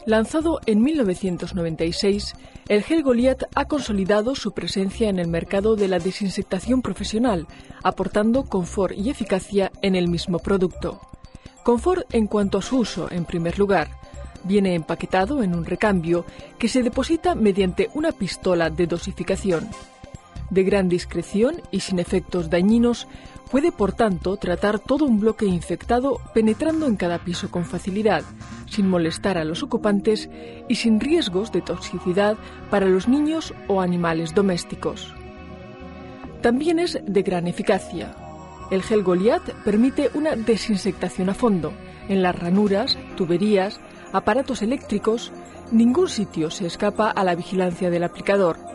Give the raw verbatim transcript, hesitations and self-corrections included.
Lanzado en mil novecientos noventa y seis, el gel Goliath ha consolidado su presencia en el mercado de la desinsectación profesional, aportando confort y eficacia en el mismo producto. Confort en cuanto a su uso, en primer lugar. Viene empaquetado en un recambio que se deposita mediante una pistola de dosificación. De gran discreción y sin efectos dañinos, puede por tanto tratar todo un bloque infectado penetrando en cada piso con facilidad, sin molestar a los ocupantes y sin riesgos de toxicidad para los niños o animales domésticos. También es de gran eficacia. El gel Goliath permite una desinsectación a fondo, en las ranuras, tuberías, aparatos eléctricos. Ningún sitio se escapa a la vigilancia del aplicador.